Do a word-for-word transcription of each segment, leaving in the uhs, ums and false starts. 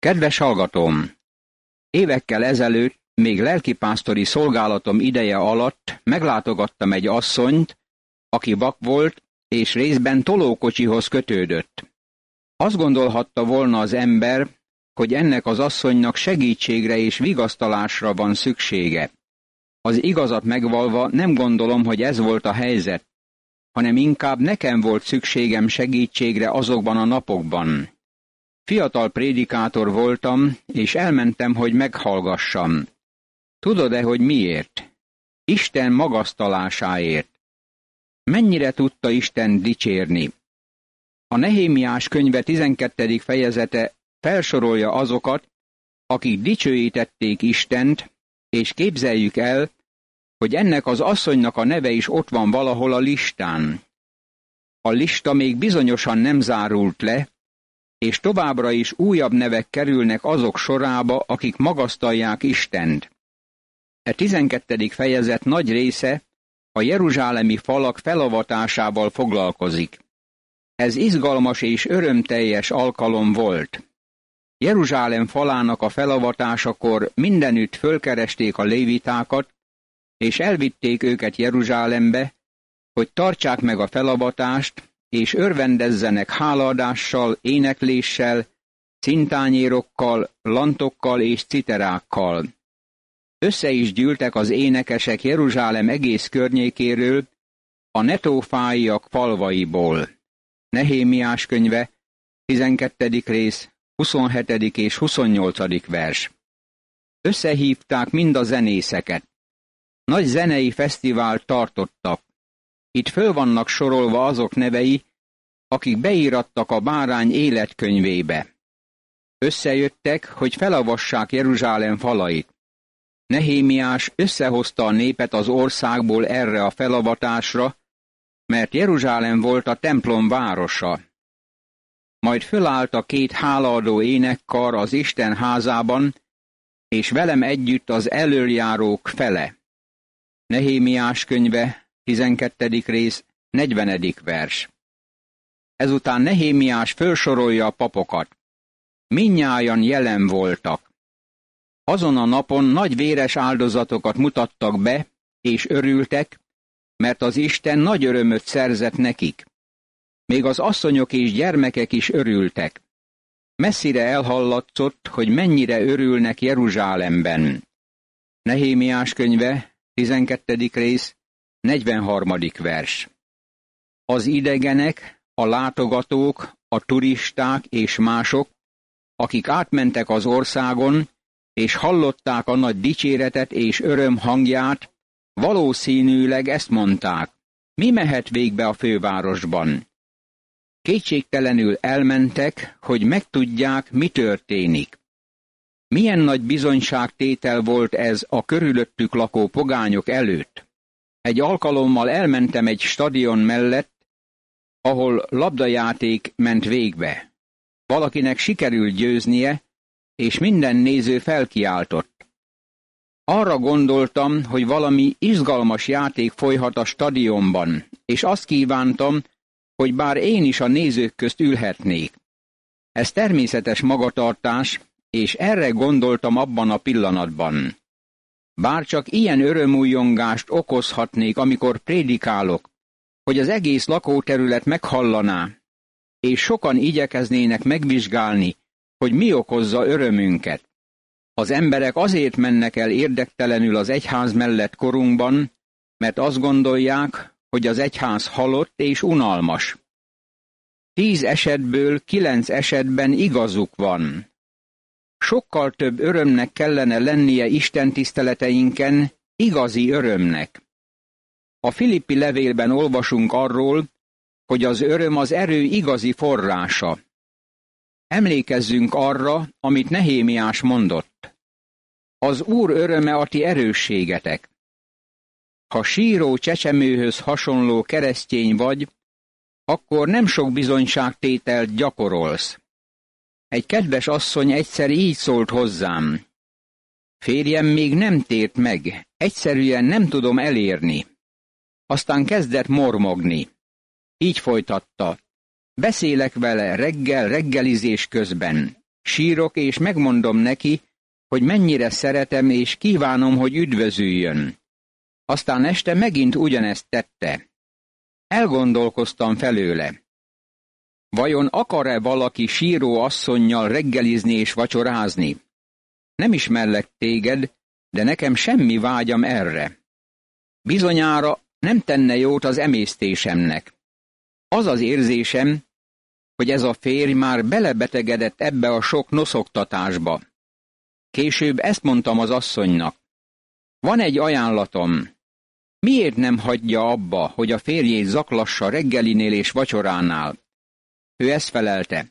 Kedves hallgatóm! Évekkel ezelőtt, még lelkipásztori szolgálatom ideje alatt meglátogattam egy asszonyt, aki vak volt, és részben tolókocsihoz kötődött. Azt gondolhatta volna az ember, hogy ennek az asszonynak segítségre és vigasztalásra van szüksége. Az igazat megvalva nem gondolom, hogy ez volt a helyzet, hanem inkább nekem volt szükségem segítségre azokban a napokban. Fiatal prédikátor voltam, és elmentem, hogy meghallgassam. Tudod-e, hogy miért? Isten magasztalásáért. Mennyire tudta Isten dicsérni? A Nehémiás könyve tizenkettedik fejezete felsorolja azokat, akik dicsőítették Istent, és képzeljük el, hogy ennek az asszonynak a neve is ott van valahol a listán. A lista még bizonyosan nem zárult le, és továbbra is újabb nevek kerülnek azok sorába, akik magasztalják Istent. E tizenkettedik fejezet nagy része a jeruzsálemi falak felavatásával foglalkozik. Ez izgalmas és örömteljes alkalom volt. Jeruzsálem falának a felavatásakor mindenütt fölkeresték a lévitákat, és elvitték őket Jeruzsálembe, hogy tartsák meg a felavatást, és örvendezzenek hálaadással, énekléssel, cintányérokkal, lantokkal és citerákkal. Össze is gyűltek az énekesek Jeruzsálem egész környékéről, a netófáiak falvaiból. Nehémiás könyve, tizenkettedik rész, huszonhetedik és huszonnyolcadik vers. Összehívták mind a zenészeket. Nagy zenei fesztivált tartottak. Itt föl vannak sorolva azok nevei, akik beírattak a bárány életkönyvébe. Összejöttek, hogy felavassák Jeruzsálem falait. Nehémiás összehozta a népet az országból erre a felavatásra, mert Jeruzsálem volt a templom városa. Majd fölállt a két hálaadó énekkar az Isten házában, és velem együtt az elöljárók fele. Nehémiás könyve, tizenkettedik rész, negyvenedik vers. Ezután Nehémiás fölsorolja a papokat. Mindnyájan jelen voltak. Azon a napon nagy véres áldozatokat mutattak be, és örültek, mert az Isten nagy örömöt szerzett nekik. Még az asszonyok és gyermekek is örültek. Messzire elhallatszott, hogy mennyire örülnek Jeruzsálemben. Nehémiás könyve, tizenkettedik rész, negyvenharmadik vers. Az idegenek, a látogatók, a turisták és mások, akik átmentek az országon, és hallották a nagy dicséretet és öröm hangját, valószínűleg ezt mondták: mi mehet végbe a fővárosban? Kétségtelenül elmentek, hogy megtudják, mi történik. Milyen nagy bizonyságtétel volt ez a körülöttük lakó pogányok előtt. Egy alkalommal elmentem egy stadion mellett, ahol labdajáték ment végbe. Valakinek sikerült győznie, és minden néző felkiáltott. Arra gondoltam, hogy valami izgalmas játék folyhat a stadionban, és azt kívántam, hogy bár én is a nézők közt ülhetnék. Ez természetes magatartás, és erre gondoltam abban a pillanatban. Bárcsak ilyen örömújjongást okozhatnék, amikor prédikálok, hogy az egész lakóterület meghallaná, és sokan igyekeznének megvizsgálni, hogy mi okozza örömünket. Az emberek azért mennek el érdektelenül az egyház mellett korunkban, mert azt gondolják, hogy az egyház halott és unalmas. Tíz esetből kilenc esetben igazuk van. Sokkal több örömnek kellene lennie Isten tiszteleteinken, igazi örömnek. A Filippi levélben olvasunk arról, hogy az öröm az erő igazi forrása. Emlékezzünk arra, amit Nehémiás mondott. Az Úr öröme a ti erősségetek. Ha síró csecsemőhöz hasonló keresztény vagy, akkor nem sok bizonyságtételt gyakorolsz. Egy kedves asszony egyszer így szólt hozzám: férjem még nem tért meg, egyszerűen nem tudom elérni. Aztán kezdett mormogni. Így folytatta: beszélek vele reggel reggelizés közben. sírok és megmondom neki, hogy mennyire szeretem és kívánom, hogy üdvözüljön. Aztán este megint ugyanezt tette. Elgondolkoztam felőle. Vajon akar-e valaki síró asszonnyal reggelizni és vacsorázni? Nem ismerlek téged, de nekem semmi vágyam erre. Bizonyára nem tenne jót az emésztésemnek. Az az érzésem, hogy ez a férj már belebetegedett ebbe a sok noszoktatásba. Később ezt mondtam az asszonynak. Van egy ajánlatom. Miért nem hagyja abba, hogy a férjét zaklassa reggelinél és vacsoránál? Ő ezt felelte.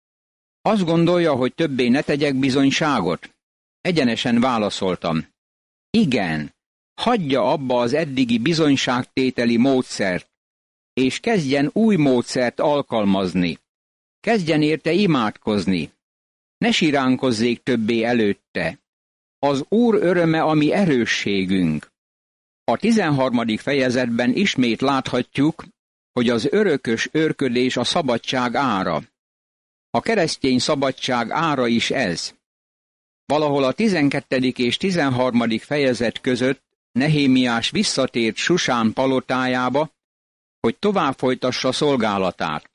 Azt gondolja, hogy többé ne tegyek bizonyságot? Egyenesen válaszoltam. Igen, hagyja abba az eddigi bizonyságtételi módszert, és kezdjen új módszert alkalmazni. Kezdjen érte imádkozni. Ne siránkozzék többé előtte. Az Úr öröme a mi erősségünk. A tizenharmadik fejezetben ismét láthatjuk, hogy az örökös őrködés a szabadság ára. A keresztény szabadság ára is ez. Valahol a tizenkettedik és tizenharmadik fejezet között Nehémiás visszatért Susán palotájába, hogy tovább folytassa szolgálatát.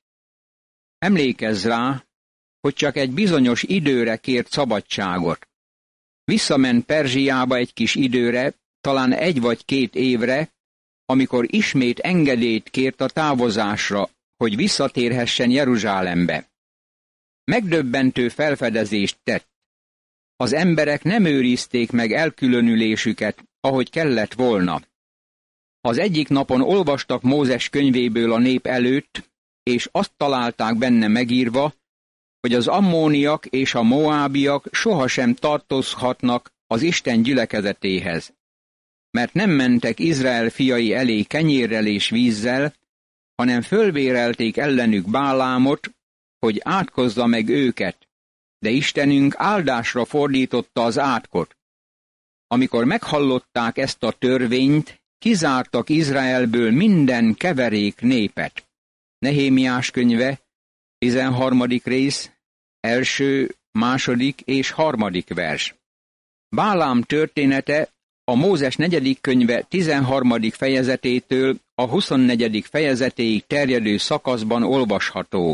Emlékezz rá, hogy csak egy bizonyos időre kért szabadságot. Visszament Perzsiába egy kis időre, talán egy vagy két évre, amikor ismét engedélyt kért a távozásra, hogy visszatérhessen Jeruzsálembe. Megdöbbentő felfedezést tett. Az emberek nem őrizték meg elkülönülésüket, ahogy kellett volna. Az egyik napon olvastak Mózes könyvéből a nép előtt, és azt találták benne megírva, hogy az ammóniak és a moábiak sohasem tartozhatnak az Isten gyülekezetéhez, mert nem mentek Izrael fiai elé kenyérrel és vízzel, hanem fölvérelték ellenük Bálámot, hogy átkozza meg őket, de Istenünk áldásra fordította az átkot. Amikor meghallották ezt a törvényt, kizártak Izraelből minden keverék népet. Nehémiás könyve, tizenharmadik rész, első, második és harmadik vers. Bálám története a Mózes negyedik könyve tizenharmadik fejezetétől a huszonnegyedik fejezetéig terjedő szakaszban olvasható.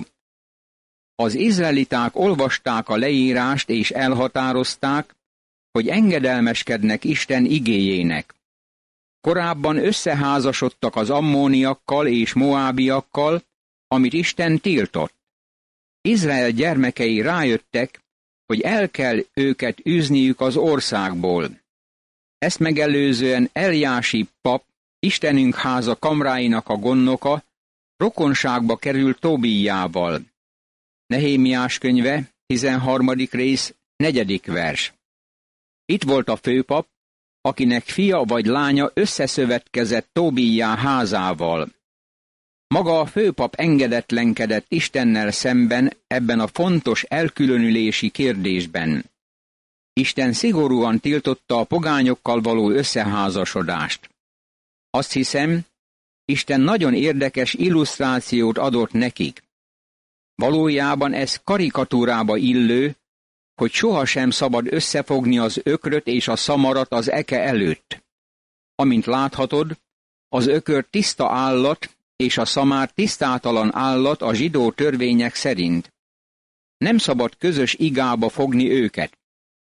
Az izraeliták olvasták a leírást és elhatározták, hogy engedelmeskednek Isten igéjének. Korábban összeházasodtak az ammóniakkal és moábiakkal, amit Isten tiltott. Izrael gyermekei rájöttek, hogy el kell őket űzniük az országból. Ezt megelőzően Eljási pap, Istenünk háza kamráinak a gondnoka, rokonságba került Tóbíjával. Nehémiás könyve, tizenharmadik rész, negyedik vers. Itt volt a főpap, akinek fia vagy lánya összeszövetkezett Tóbíjá házával. Maga a főpap engedetlenkedett Istennel szemben ebben a fontos elkülönülési kérdésben. Isten szigorúan tiltotta a pogányokkal való összeházasodást. Azt hiszem, Isten nagyon érdekes illusztrációt adott nekik. Valójában ez karikatúrába illő, hogy sohasem szabad összefogni az ökröt és a szamarat az eke előtt. Amint láthatod, az ökör tiszta állat, és a szamár tisztátalan állat a zsidó törvények szerint. Nem szabad közös igába fogni őket.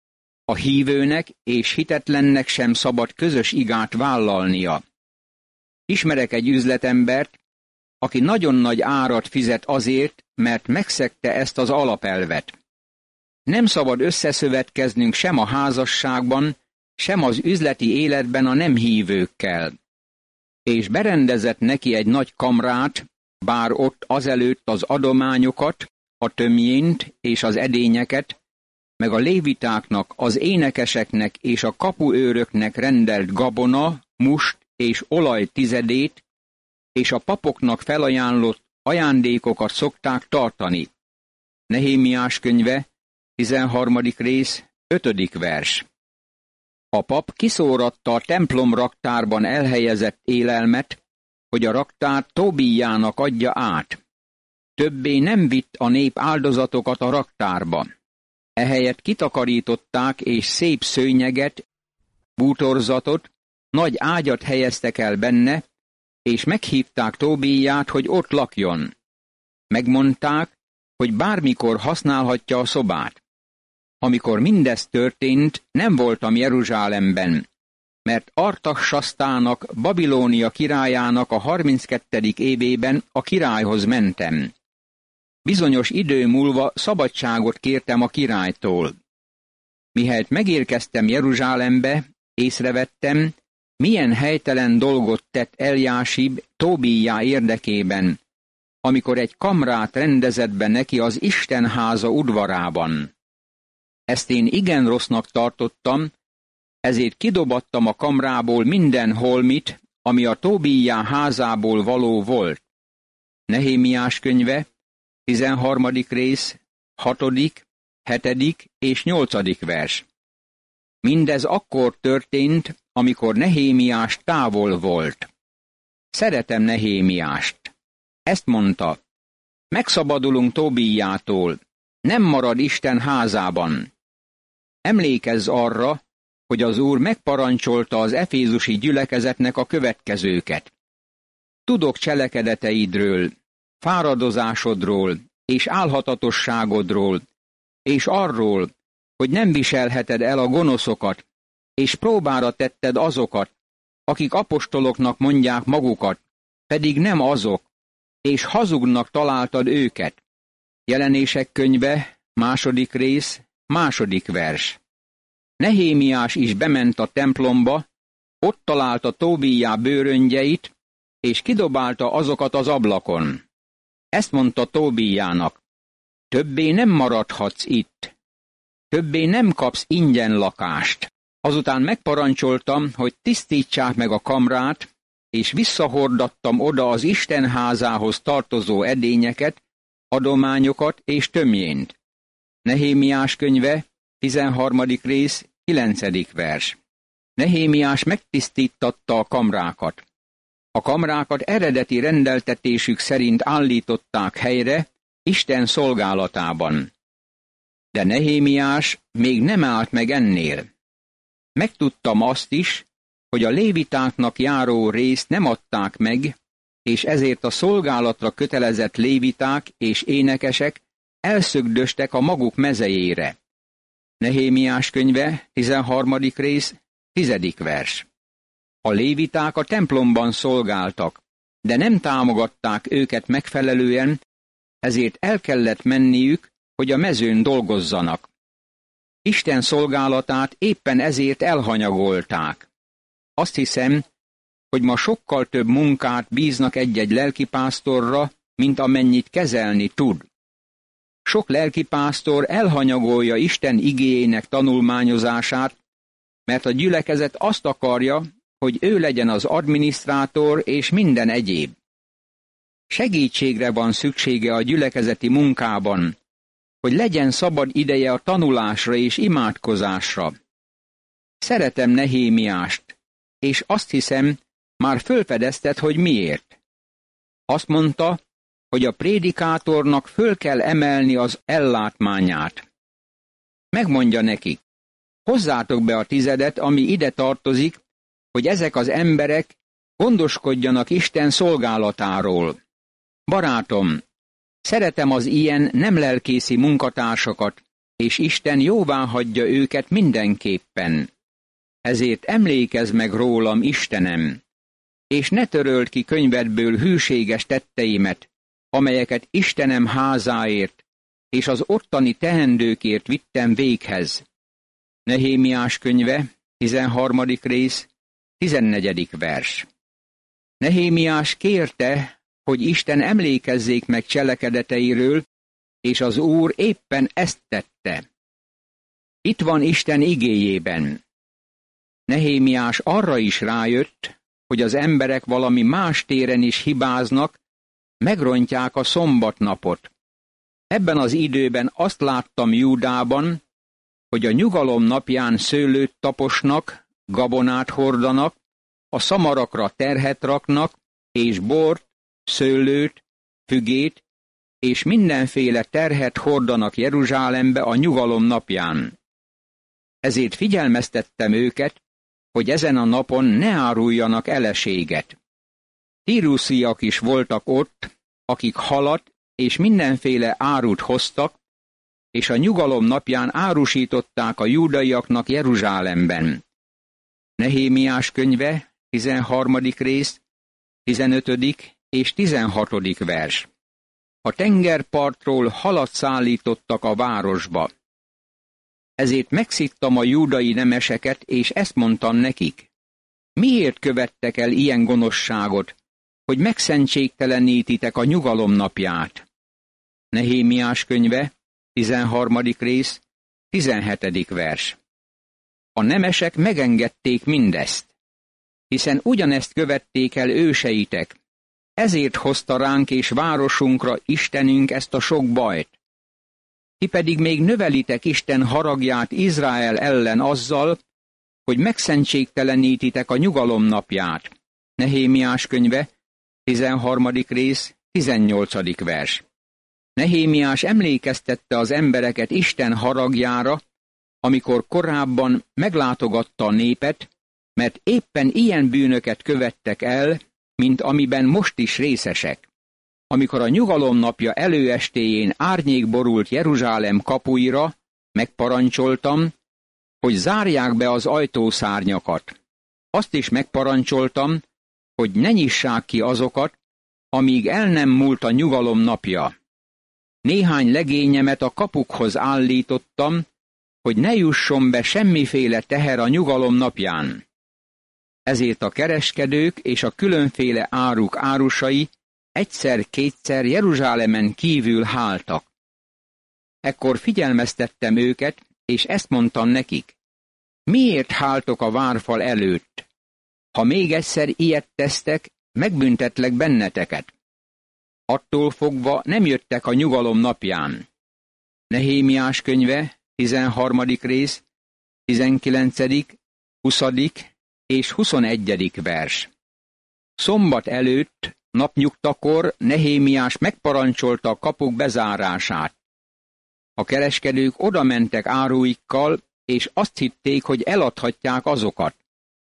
A hívőnek és hitetlennek sem szabad közös igát vállalnia. Ismerek egy üzletembert, aki nagyon nagy árat fizet azért, mert megszegte ezt az alapelvet. Nem szabad összeszövetkeznünk sem a házasságban, sem az üzleti életben a nem hívőkkel. És berendezett neki egy nagy kamrát, bár ott azelőtt az adományokat, a tömjént és az edényeket, meg a lévitáknak, az énekeseknek és a kapuőröknek rendelt gabona, must és olaj tizedét, és a papoknak felajánlott ajándékokat szokták tartani. Nehémiás könyve, tizenharmadik rész, ötödik vers. A pap kiszóratta a templom raktárban elhelyezett élelmet, hogy a raktár Tóbíjának adja át. Többé nem vitt a nép áldozatokat a raktárba. Ehelyett kitakarították, és szép szőnyeget, bútorzatot, nagy ágyat helyeztek el benne, és meghívták Tóbiát, hogy ott lakjon. Megmondták, hogy bármikor használhatja a szobát. Amikor mindez történt, nem voltam Jeruzsálemben, mert Artaxsasztának, Babilónia királyának a harminckettedik évében a királyhoz mentem. Bizonyos idő múlva szabadságot kértem a királytól. Mihelyt megérkeztem Jeruzsálembe, észrevettem, milyen helytelen dolgot tett Eljásib Tóbijá érdekében, amikor egy kamrát rendezett be neki az Isten háza udvarában. Ezt én igen rossznak tartottam, ezért kidobattam a kamrából minden holmit, ami a Tóbijá házából való volt. Nehémiás könyve, tizenharmadik rész, hatodik, hetedik és nyolcadik vers. Mindez akkor történt, amikor Nehémiás távol volt. Szeretem Nehémiást. Ezt mondta, megszabadulunk Tóbijától, nem marad Isten házában. Emlékezz arra, hogy az Úr megparancsolta az efézusi gyülekezetnek a következőket. Tudok cselekedeteidről, fáradozásodról és álhatatosságodról, és arról, hogy nem viselheted el a gonoszokat, és próbára tetted azokat, akik apostoloknak mondják magukat, pedig nem azok, és hazugnak találtad őket. Jelenések könyve, második rész, második vers. Nehémiás is bement a templomba, ott találta Tóbijá bőröngyeit, és kidobálta azokat az ablakon. Ezt mondta Tóbijának, többé nem maradhatsz itt, többé nem kapsz ingyen lakást. Azután megparancsoltam, hogy tisztítsák meg a kamrát, és visszahordattam oda az Isten házához tartozó edényeket, adományokat és tömjént. Nehémiás könyve, tizenharmadik rész, kilencedik vers. Nehémiás megtisztítatta a kamrákat. A kamrákat eredeti rendeltetésük szerint állították helyre, Isten szolgálatában. De Nehémiás még nem állt meg ennél. Megtudtam azt is, hogy a lévitáknak járó részt nem adták meg, és ezért a szolgálatra kötelezett léviták és énekesek elszögdöstek a maguk mezejére. Nehémiás könyve, tizenharmadik rész, tizedik vers. A léviták a templomban szolgáltak, de nem támogatták őket megfelelően, ezért el kellett menniük, hogy a mezőn dolgozzanak. Isten szolgálatát éppen ezért elhanyagolták. Azt hiszem, hogy ma sokkal több munkát bíznak egy-egy lelkipásztorra, mint amennyit kezelni tud. Sok lelkipásztor elhanyagolja Isten igéjének tanulmányozását, mert a gyülekezet azt akarja, hogy ő legyen az adminisztrátor és minden egyéb. Segítségre van szüksége a gyülekezeti munkában, hogy legyen szabad ideje a tanulásra és imádkozásra. Szeretem Nehémiást, és azt hiszem, már fölfedezted, hogy miért. Azt mondta, hogy a prédikátornak föl kell emelni az ellátmányát. Megmondja nekik, hozzátok be a tizedet, ami ide tartozik, hogy ezek az emberek gondoskodjanak Isten szolgálatáról. Barátom, szeretem az ilyen nem lelkészi munkatársakat, és Isten jóvá hagyja őket mindenképpen. Ezért emlékezz meg rólam, Istenem, és ne töröld ki könyvedből hűséges tetteimet, amelyeket Istenem házáért és az ottani teendőkért vittem véghez. Nehémiás könyve, tizenharmadik rész, tizennegyedik vers. Nehémiás kérte, hogy Isten emlékezzék meg cselekedeteiről, és az Úr éppen ezt tette. Itt van Isten igéjében. Nehémiás arra is rájött, hogy az emberek valami más téren is hibáznak, megrontják a szombatnapot. Ebben az időben azt láttam Júdában, hogy a nyugalom napján szőlőt taposnak, gabonát hordanak, a szamarakra terhet raknak, és bort, szőlőt, fügét, és mindenféle terhet hordanak Jeruzsálembe a nyugalom napján. Ezért figyelmeztettem őket, hogy ezen a napon ne áruljanak eleséget. Tírusziak is voltak ott, akik halat és mindenféle árut hoztak, és a nyugalom napján árusították a júdaiaknak Jeruzsálemben. Nehémiás könyve, tizenharmadik rész, tizenötödik és tizenhatodik vers. A tengerpartról halat szállítottak a városba. Ezért megszittam a júdai nemeseket, és ezt mondtam nekik. Miért követtek el ilyen gonoszságot, hogy megszentségtelenítitek a nyugalom napját? Nehémiás könyve, tizenharmadik rész, tizenhetedik vers. A nemesek megengedték mindezt, hiszen ugyanezt követték el őseitek, ezért hozta ránk és városunkra Istenünk ezt a sok bajt. Ti pedig még növelitek Isten haragját Izrael ellen azzal, hogy megszentségtelenítitek a nyugalom napját. Nehémiás könyve, tizenharmadik rész, tizennyolcadik vers. Nehémiás emlékeztette az embereket Isten haragjára, amikor korábban meglátogatta a népet, mert éppen ilyen bűnöket követtek el, mint amiben most is részesek. Amikor a nyugalom napja előestéjén árnyék borult Jeruzsálem kapuira, megparancsoltam, hogy zárják be az ajtószárnyakat. Azt is megparancsoltam, hogy ne nyissák ki azokat, amíg el nem múlt a nyugalom napja. Néhány legényemet a kapukhoz állítottam, hogy ne jusson be semmiféle teher a nyugalom napján. Ezért a kereskedők és a különféle áruk árusai egyszer-kétszer Jeruzsálemen kívül háltak. Ekkor figyelmeztettem őket, és ezt mondtam nekik. Miért háltok a várfal előtt? Ha még egyszer ilyet tesztek, megbüntetlek benneteket. Attól fogva nem jöttek a nyugalom napján. Nehémiás könyve, tizenharmadik rész, tizenkilencedik, huszadik és huszonegyedik vers. Szombat előtt, napnyugtakor Nehémiás megparancsolta a kapuk bezárását. A kereskedők odamentek áruikkal, és azt hitték, hogy eladhatják azokat.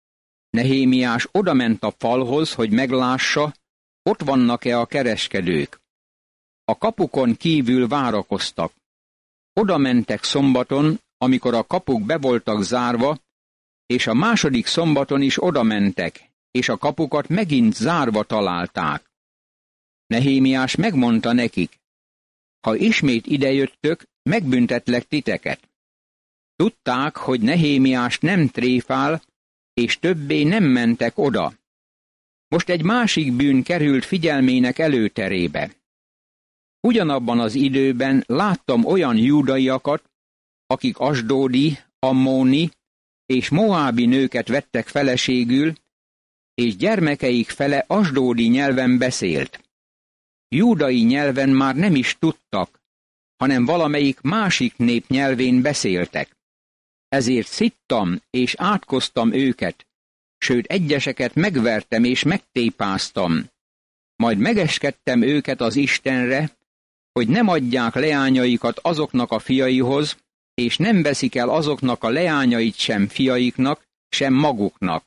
Nehémiás odament a falhoz, hogy meglássa, ott vannak-e a kereskedők. A kapukon kívül várakoztak. Oda mentek szombaton, amikor a kapuk be voltak zárva, és a második szombaton is oda mentek, és a kapukat megint zárva találták. Nehémiás megmondta nekik, ha ismét idejöttök, megbüntetlek titeket. Tudták, hogy Nehémiás nem tréfál, és többé nem mentek oda. Most egy másik bűn került figyelmének előterébe. Ugyanabban az időben láttam olyan júdaiakat, akik asdódi, ammóni és moábi nőket vettek feleségül, és gyermekeik fele asdódi nyelven beszélt. Júdai nyelven már nem is tudtak, hanem valamelyik másik nép nyelvén beszéltek. Ezért szittam és átkoztam őket, sőt egyeseket megvertem és megtépáztam. Majd megeskedtem őket az Istenre, hogy nem adják leányaikat azoknak a fiaihoz, és nem veszik el azoknak a leányait sem fiaiknak, sem maguknak.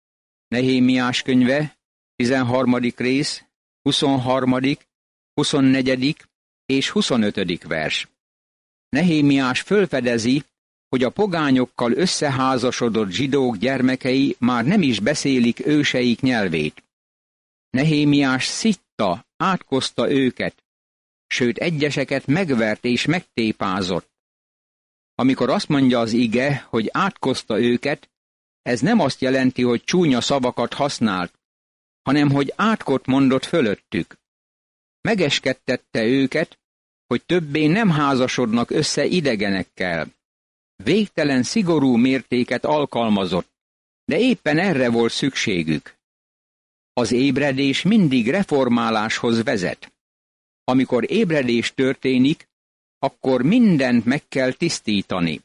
Nehémiás könyve, tizenharmadik rész, huszonharmadik, huszonnegyedik és huszonötödik vers. Nehémiás fölfedezi, hogy a pogányokkal összeházasodott zsidók gyermekei már nem is beszélik őseik nyelvét. Nehémiás szitta, átkozta őket, sőt egyeseket megvert és megtépázott. Amikor azt mondja az ige, hogy átkozta őket, ez nem azt jelenti, hogy csúnya szavakat használt, hanem hogy átkot mondott fölöttük. Megeskedtette őket, hogy többé nem házasodnak össze idegenekkel. Végtelen szigorú mértéket alkalmazott, de éppen erre volt szükségük. Az ébredés mindig reformáláshoz vezet. Amikor ébredés történik, akkor mindent meg kell tisztítani.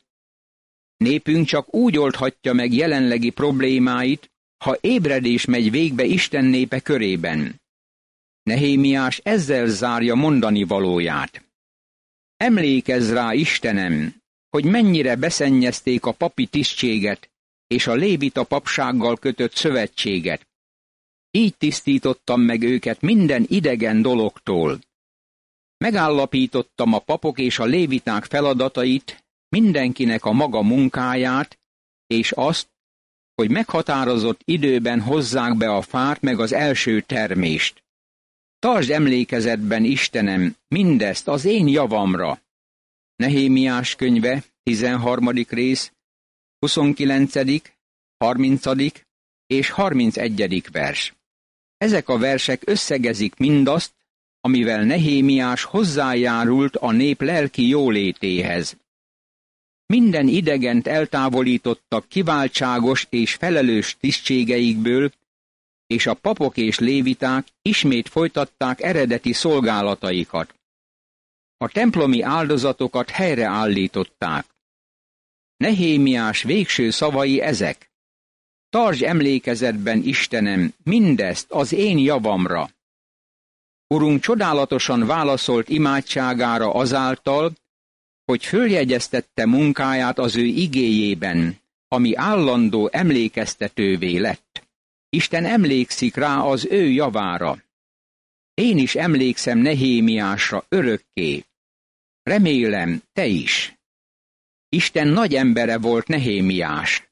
Népünk csak úgy oldhatja meg jelenlegi problémáit, ha ébredés megy végbe Isten népe körében. Nehémiás ezzel zárja mondani valóját. Emlékezz rá, Istenem, hogy mennyire beszennyezték a papi tisztséget és a lévita papsággal kötött szövetséget. Így tisztítottam meg őket minden idegen dologtól. Megállapítottam a papok és a léviták feladatait, mindenkinek a maga munkáját, és azt, hogy meghatározott időben hozzák be a fát meg az első termést. Tartsd emlékezetben, Istenem, mindezt az én javamra. Nehémiás könyve, tizenharmadik rész, huszonkilencedik, harmincadik és harmincegyedik vers. Ezek a versek összegezik mindazt, amivel Nehémiás hozzájárult a nép lelki jólétéhez. Minden idegent eltávolítottak kiváltságos és felelős tisztségeikből, és a papok és léviták ismét folytatták eredeti szolgálataikat. A templomi áldozatokat helyreállították. Nehémiás végső szavai ezek. Tartsd emlékezetben, Istenem, mindezt az én javamra. Urunk csodálatosan válaszolt imádságára azáltal, hogy följegyeztette munkáját az ő igéjében, ami állandó emlékeztetővé lett. Isten emlékszik rá az ő javára. Én is emlékszem Nehémiásra örökké. Remélem, te is. Isten nagy embere volt Nehémiás.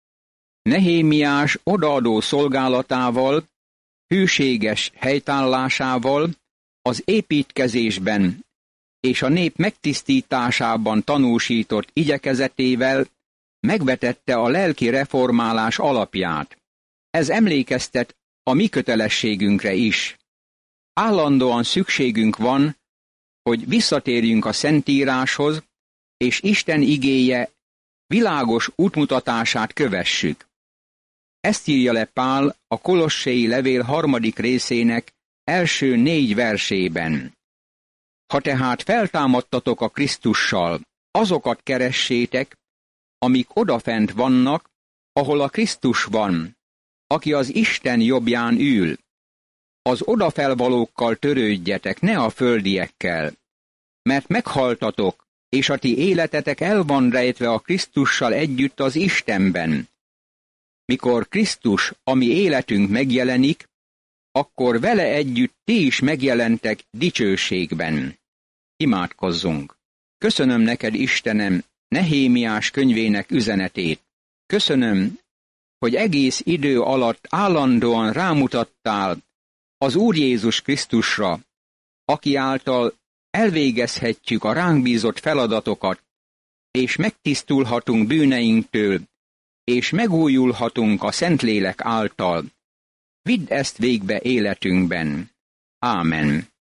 Nehémiás odaadó szolgálatával, hűséges helytállásával, az építkezésben és a nép megtisztításában tanúsított igyekezetével megvetette a lelki reformálás alapját. Ez emlékeztet a mi kötelességünkre is. Állandóan szükségünk van, hogy visszatérjünk a Szentíráshoz, és Isten igéje világos útmutatását kövessük. Ezt írja le Pál a Kolossei levél harmadik részének első négy versében. Ha tehát feltámadtatok a Krisztussal, azokat keressétek, amik odafent vannak, ahol a Krisztus van, aki az Isten jobbján ül. Az odafelvalókkal törődjetek, ne a földiekkel, mert meghaltatok, és a ti életetek el van rejtve a Krisztussal együtt az Istenben. Mikor Krisztus, a mi életünk megjelenik, akkor vele együtt ti is megjelentek dicsőségben. Imádkozzunk! Köszönöm neked, Istenem, Nehémiás könyvének üzenetét. Köszönöm, hogy egész idő alatt állandóan rámutattál az Úr Jézus Krisztusra, aki által elvégezhetjük a ránk bízott feladatokat, és megtisztulhatunk bűneinktől, és megújulhatunk a Szentlélek által. Vidd ezt végbe életünkben. Ámen.